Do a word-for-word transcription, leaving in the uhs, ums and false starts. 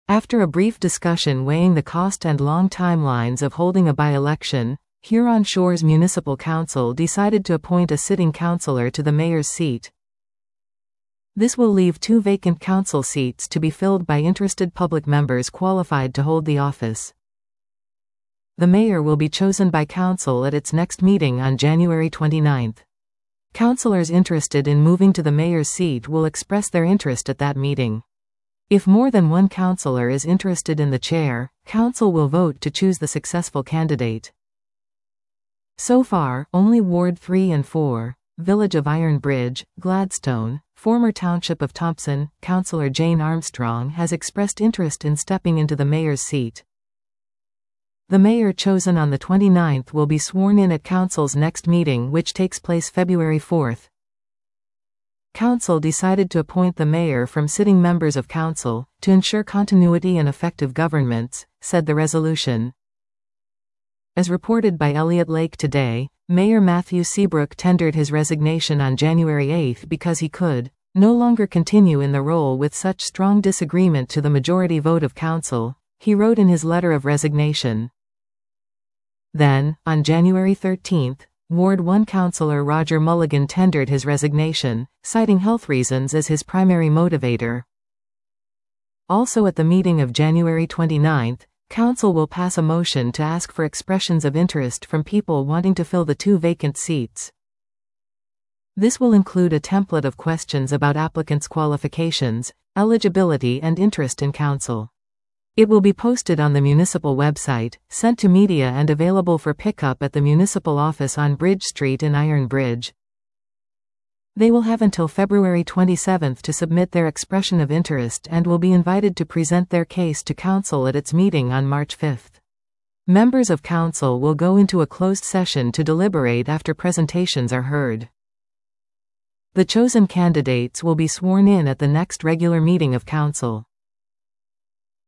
After a brief discussion weighing the cost and long timelines of holding a by-election, Huron Shores Municipal Council decided to appoint a sitting councillor to the mayor's seat. This will leave two vacant council seats to be filled by interested public members qualified to hold the office. The mayor will be chosen by council at its next meeting on January twenty-ninth. Councillors interested in moving to the mayor's seat will express their interest at that meeting. If more than one councillor is interested in the chair, council will vote to choose the successful candidate. So far, only Ward three and four, Village of Iron Bridge, Gladstone, former Township of Thompson, Councillor Jane Armstrong has expressed interest in stepping into the mayor's seat. The mayor chosen on the twenty-ninth will be sworn in at council's next meeting, which takes place February fourth. Council decided to appoint the mayor from sitting members of council, to ensure continuity and effective governments, said the resolution. As reported by Elliott Lake today, Mayor Matthew Seabrook tendered his resignation on January eighth because he could no longer continue in the role with such strong disagreement to the majority vote of council, he wrote in his letter of resignation. Then, on January thirteenth, Ward one Councillor Roger Mulligan tendered his resignation, citing health reasons as his primary motivator. Also at the meeting of January twenty-ninth, Council will pass a motion to ask for expressions of interest from people wanting to fill the two vacant seats. This will include a template of questions about applicants' qualifications, eligibility and interest in council. It will be posted on the municipal website, sent to media and available for pickup at the municipal office on Bridge Street in Iron Bridge. They will have until February twenty-seventh to submit their expression of interest and will be invited to present their case to council at its meeting on March fifth. Members of council will go into a closed session to deliberate after presentations are heard. The chosen candidates will be sworn in at the next regular meeting of council.